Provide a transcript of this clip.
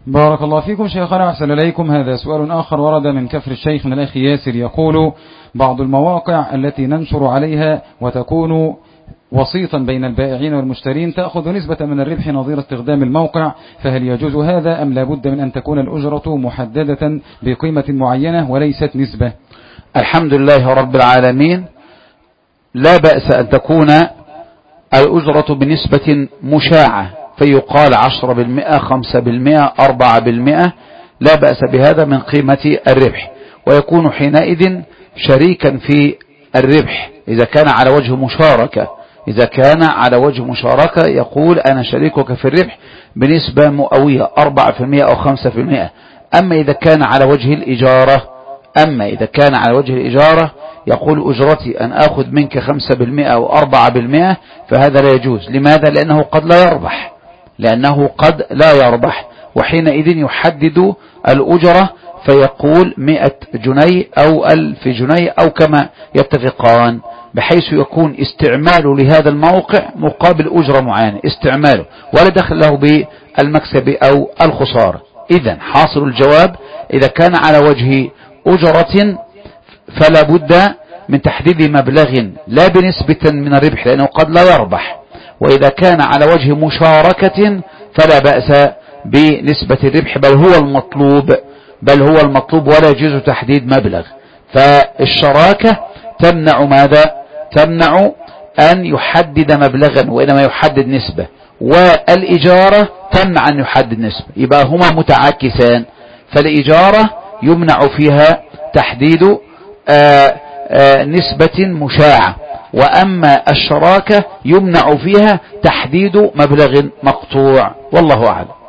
بارك الله فيكم شيخنا وأحسن إليكم. هذا سؤال آخر ورد من كفر الشيخ من الأخ ياسر، يقول: بعض المواقع التي ننشر عليها وتكون وسيطا بين البائعين والمشترين تأخذ نسبة من الربح نظير استخدام الموقع، فهل يجوز هذا أم لابد من أن تكون الأجرة محددة بقيمة معينة وليست نسبة؟ الحمد لله رب العالمين، لا بأس أن تكون الأجرة بنسبة مشاعة، فيقال 10%، 5%، 4%، لا بأس بهذا من قيمة الربح، ويكون حينئذ شريكا في الربح إذا كان على وجه مشاركة. إذا كان على وجه مشاركة يقول أنا شريكك في الربح بنسبة مئوية 4% أو 5%. أما إذا كان على وجه الإجارة يقول أجرتي أن أخذ منك 5% أو 4%، فهذا لا يجوز. لماذا؟ لأنه قد لا يربح، وحينئذ يحدد الأجرة فيقول 100 جنيه أو 1000 جنيه أو كما يتفقان، بحيث يكون استعماله لهذا الموقع مقابل أجرة معينة، استعماله ولا دخل له بالمكسب أو الخسارة. إذن حاصل الجواب: إذا كان على وجه أجرة فلا بد من تحديد مبلغ لا بنسبة من الربح لأنه قد لا يربح، وإذا كان على وجه مشاركة فلا بأس بنسبة الربح، بل هو المطلوب ولا يجوز تحديد مبلغ. فالشراكة تمنع ماذا؟ تمنع أن يحدد مبلغا، وإنما يحدد نسبة، والإجارة تمنع أن يحدد نسبة، يبقى هما متعاكسان. فالإجارة يمنع فيها تحديد نسبة مشاعة، وأما الشراكة يمنع فيها تحديد مبلغ مقطوع، والله أعلم.